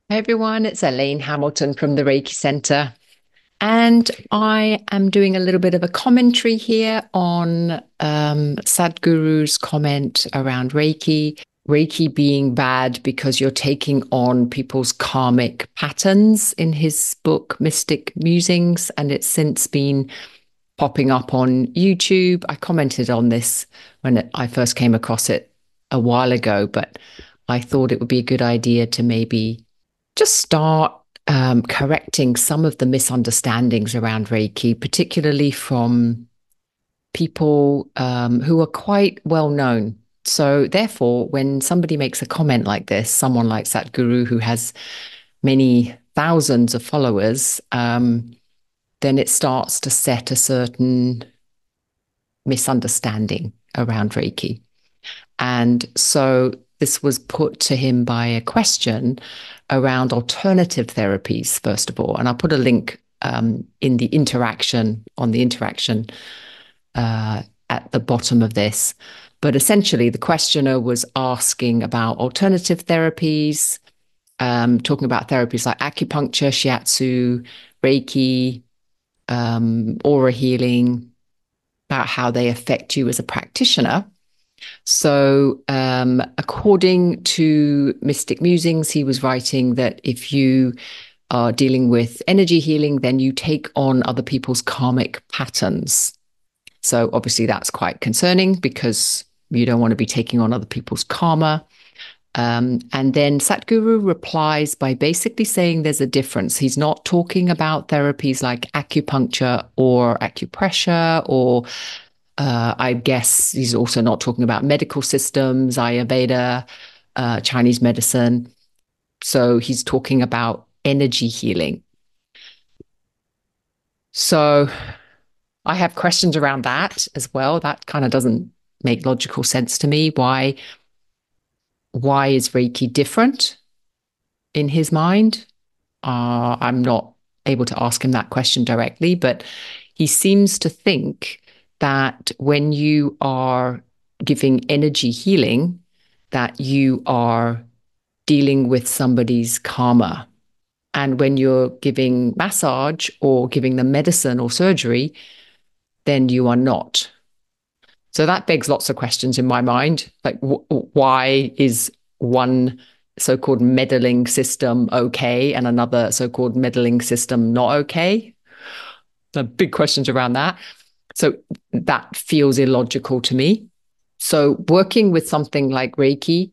Hey everyone, it's Elaine Hamilton from the Reiki Center, and I am doing a little bit of a commentary here on Sadhguru's comment around Reiki. Reiki being bad because you're taking on people's karmic patterns in his book, Mystic Musings, and it's since been popping up on YouTube. I commented on this when I first came across it a while ago, but I thought it would be a good idea to maybe just start correcting some of the misunderstandings around Reiki, particularly from people who are quite well known. So, therefore, when somebody makes a comment like this, someone like Satguru, who has many thousands of followers, then it starts to set a certain misunderstanding around Reiki. And so this was put to him by a question around alternative therapies, first of all. And I'll put a link in the interaction, on the interaction at the bottom of this. But essentially, the questioner was asking about alternative therapies, talking about therapies like acupuncture, shiatsu, Reiki, aura healing, about how they affect you as a practitioner. So, according to Mystic Musings, he was writing that if you are dealing with energy healing, then you take on other people's karmic patterns. So, obviously, that's quite concerning because you don't want to be taking on other people's karma. And then Satguru replies by basically saying there's a difference. He's not talking about therapies like acupuncture or acupressure or I guess he's also not talking about medical systems, Ayurveda, Chinese medicine. So he's talking about energy healing. So I have questions around that as well. That kind of doesn't make logical sense to me. Why is Reiki different in his mind? I'm not able to ask him that question directly, but he seems to think that when you are giving energy healing, that you are dealing with somebody's karma. And when you're giving massage or giving them medicine or surgery, then you are not. So that begs lots of questions in my mind. Like, why is one so-called meddling system okay and another so-called meddling system not okay? The big questions around that. So that feels illogical to me. So working with something like Reiki,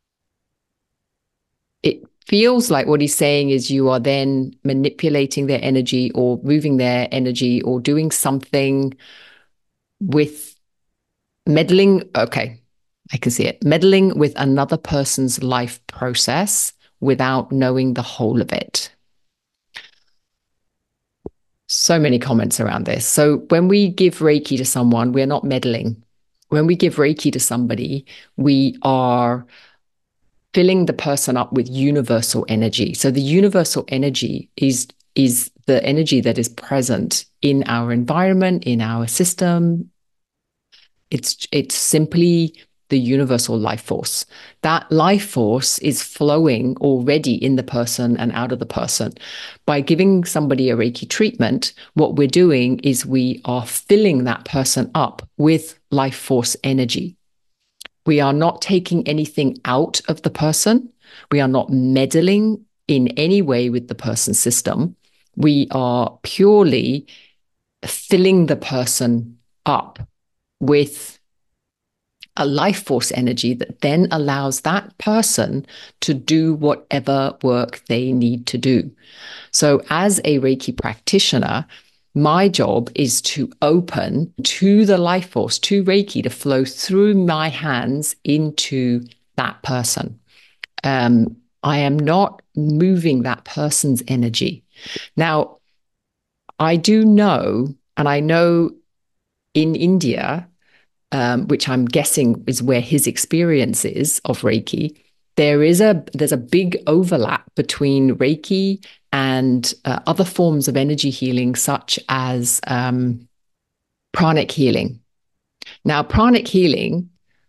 it feels like what he's saying is you are then manipulating their energy or moving their energy or doing something with meddling. Okay, I can see it. Meddling with another person's life process without knowing the whole of it. So many comments around this. So when we give Reiki to someone, we're not meddling. When we give Reiki to somebody, we are filling the person up with universal energy. So the universal energy is the energy that is present in our environment, in our system. It's simply the universal life force. That life force is flowing already in the person and out of the person. By giving somebody a Reiki treatment, what we're doing is we are filling that person up with life force energy. We are not taking anything out of the person. We are not meddling in any way with the person's system. We are purely filling the person up with a life force energy that then allows that person to do whatever work they need to do. So, as a Reiki practitioner, my job is to open to the life force, to Reiki, to flow through my hands into that person. I am not moving that person's energy. Now, I do know, and I know in India, which I'm guessing is where his experience is of Reiki, there's a big overlap between Reiki and other forms of energy healing, such as pranic healing. Now, pranic healing,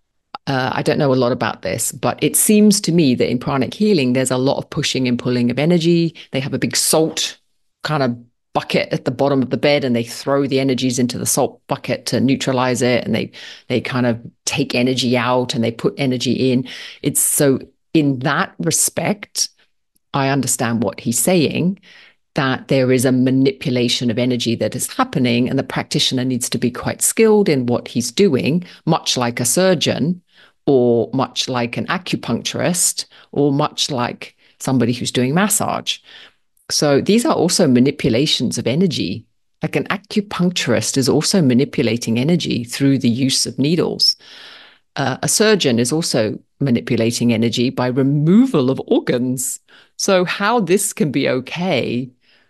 I don't know a lot about this, but it seems to me that in pranic healing, there's a lot of pushing and pulling of energy. They have a big salt kind of bucket at the bottom of the bed, and they throw the energies into the salt bucket to neutralize it, and they kind of take energy out and they put energy in. It's so in that respect, I understand what he's saying, that there is a manipulation of energy that is happening, and the practitioner needs to be quite skilled in what he's doing, much like a surgeon, or much like an acupuncturist, or much like somebody who's doing massage. So these are also manipulations of energy. Like an acupuncturist is also manipulating energy through the use of needles. A surgeon is also manipulating energy by removal of organs. So how this can be okay,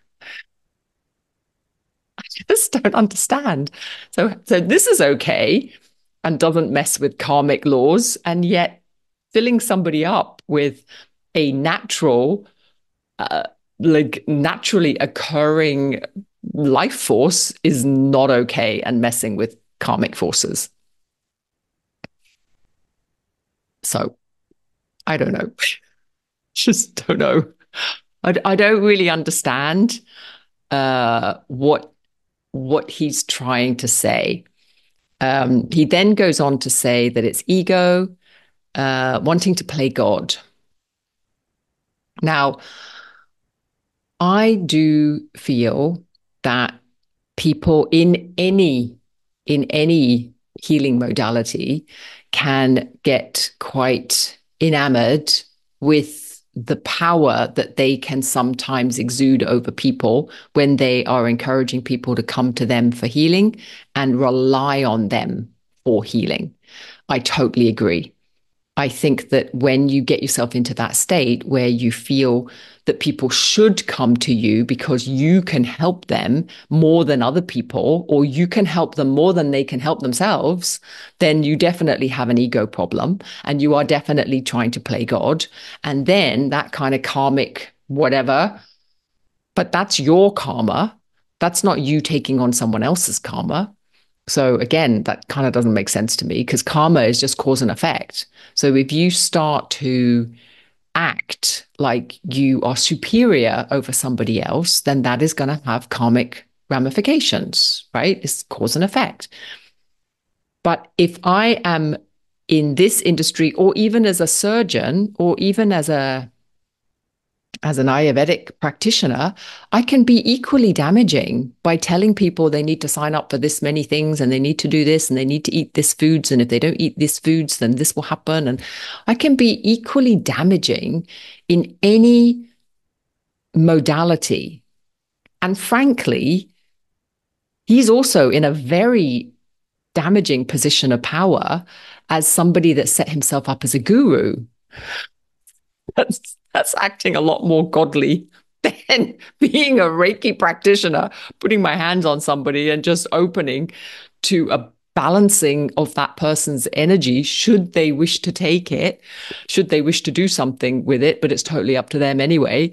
I just don't understand. So this is okay and doesn't mess with karmic laws, and yet filling somebody up with a natural, uh, like naturally occurring life force is not okay and messing with karmic forces. So I don't know. Just don't know. I don't really understand what he's trying to say. He then goes on to say that it's ego, wanting to play God. Now, I do feel that people in any healing modality can get quite enamored with the power that they can sometimes exude over people when they are encouraging people to come to them for healing and rely on them for healing. I totally agree. I think that when you get yourself into that state where you feel that people should come to you because you can help them more than other people, or you can help them more than they can help themselves, then you definitely have an ego problem and you are definitely trying to play God. And then that kind of karmic whatever, but that's your karma. That's not you taking on someone else's karma. So again, that kind of doesn't make sense to me, because karma is just cause and effect. So if you start to act like you are superior over somebody else, then that is going to have karmic ramifications, right? It's cause and effect. But if I am in this industry, or even as a surgeon, or even as an Ayurvedic practitioner, I can be equally damaging by telling people they need to sign up for this many things, and they need to do this, and they need to eat this foods. And if they don't eat this foods, then this will happen. And I can be equally damaging in any modality. And frankly, he's also in a very damaging position of power as somebody that set himself up as a guru. That's acting a lot more godly than being a Reiki practitioner, putting my hands on somebody and just opening to a balancing of that person's energy, should they wish to take it, should they wish to do something with it, but it's totally up to them anyway.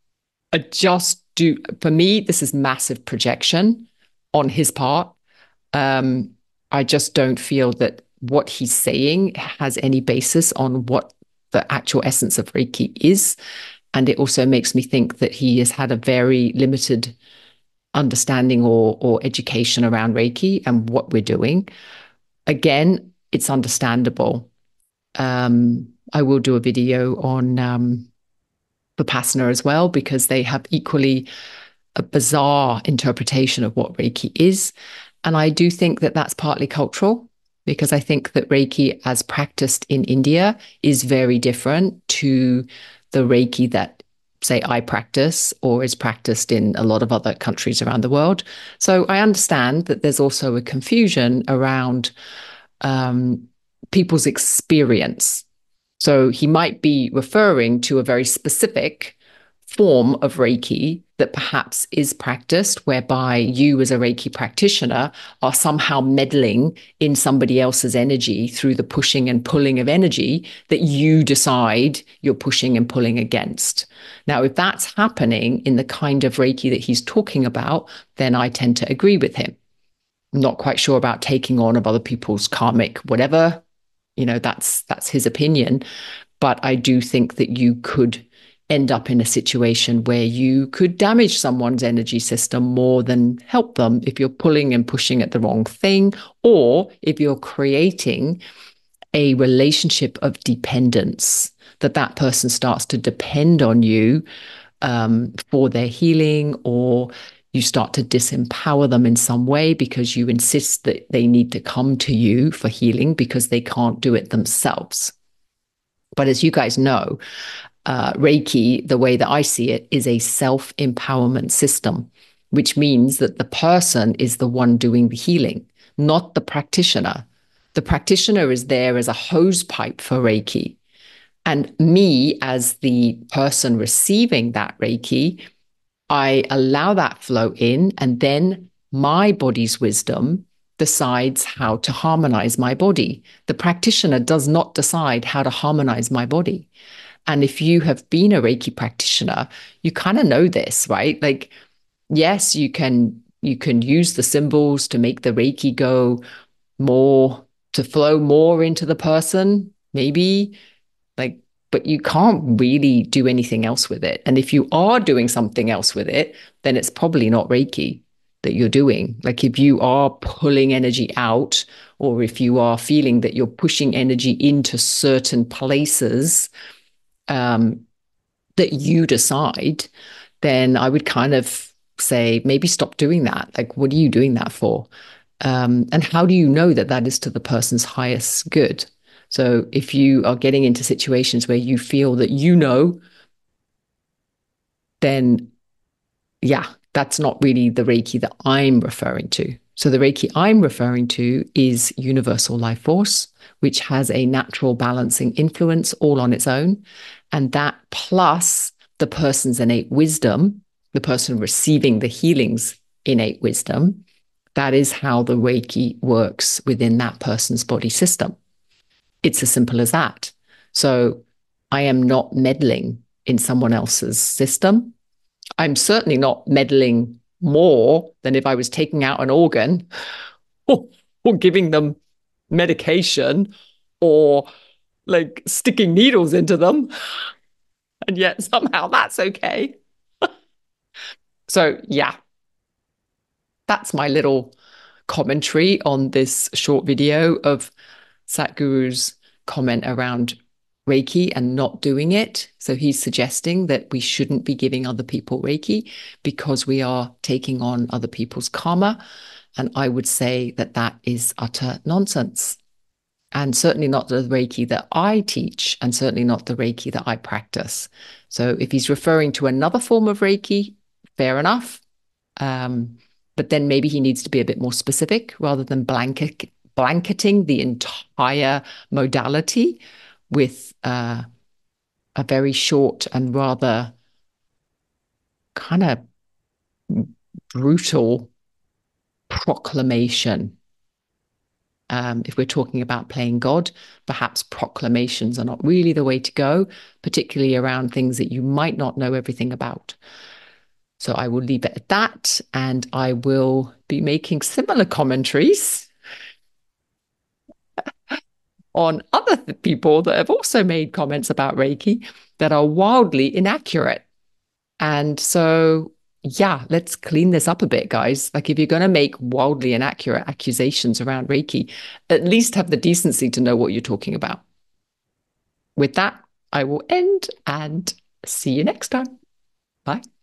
For me, this is massive projection on his part. I just don't feel that what he's saying has any basis on what the actual essence of Reiki is. And it also makes me think that he has had a very limited understanding or education around Reiki and what we're doing. Again, it's understandable. I will do a video on Vipassana as well, because they have equally a bizarre interpretation of what Reiki is. And I do think that that's partly cultural, because I think that Reiki as practiced in India is very different to the Reiki that, say, I practice or is practiced in a lot of other countries around the world. So I understand that there's also a confusion around people's experience. So he might be referring to a very specific form of Reiki that perhaps is practiced, whereby you as a Reiki practitioner are somehow meddling in somebody else's energy through the pushing and pulling of energy that you decide you're pushing and pulling against. Now, if that's happening in the kind of Reiki that he's talking about, then I tend to agree with him. I'm not quite sure about taking on of other people's karmic whatever, That's his opinion. But I do think that you could end up in a situation where you could damage someone's energy system more than help them if you're pulling and pushing at the wrong thing, or if you're creating a relationship of dependence, that person starts to depend on you for their healing, or you start to disempower them in some way because you insist that they need to come to you for healing because they can't do it themselves. But as you guys know, Reiki, the way that I see it, is a self-empowerment system, which means that the person is the one doing the healing, not the practitioner. The practitioner is there as a hose pipe for Reiki. And me, as the person receiving that Reiki, I allow that flow in, and then my body's wisdom decides how to harmonize my body. The practitioner does not decide how to harmonize my body. And if you have been a Reiki practitioner, you kind of know this, right? Like, yes, you can use the symbols to make the Reiki go more, to flow more into the person, maybe, like, but you can't really do anything else with it. And if you are doing something else with it, then it's probably not Reiki that you're doing. Like, if you are pulling energy out, or if you are feeling that you're pushing energy into certain places, um, that you decide, then I would kind of say maybe stop doing that. Like, what are you doing that for? And how do you know that that is to the person's highest good? So if you are getting into situations where you feel that then yeah, that's not really the Reiki that I'm referring to. So the Reiki I'm referring to is universal life force, which has a natural balancing influence all on its own. And that plus the person's innate wisdom, the person receiving the healing's innate wisdom, that is how the Reiki works within that person's body system. It's as simple as that. So I am not meddling in someone else's system. I'm certainly not meddling more than if I was taking out an organ or, or giving them medication or like sticking needles into them. And yet somehow that's okay. So, yeah, that's my little commentary on this short video of Satguru's comment around Reiki and not doing it. So he's suggesting that we shouldn't be giving other people Reiki because we are taking on other people's karma. And I would say that that is utter nonsense. And certainly not the Reiki that I teach, and certainly not the Reiki that I practice. So if he's referring to another form of Reiki, fair enough. But then maybe he needs to be a bit more specific rather than blanketing the entire modality with a very short and rather kind of brutal proclamation. If we're talking about playing God, perhaps proclamations are not really the way to go, particularly around things that you might not know everything about. So I will leave it at that, and I will be making similar commentaries on other people that have also made comments about Reiki that are wildly inaccurate. And so, yeah, let's clean this up a bit, guys. Like, if you're going to make wildly inaccurate accusations around Reiki, at least have the decency to know what you're talking about. With that, I will end and see you next time. Bye.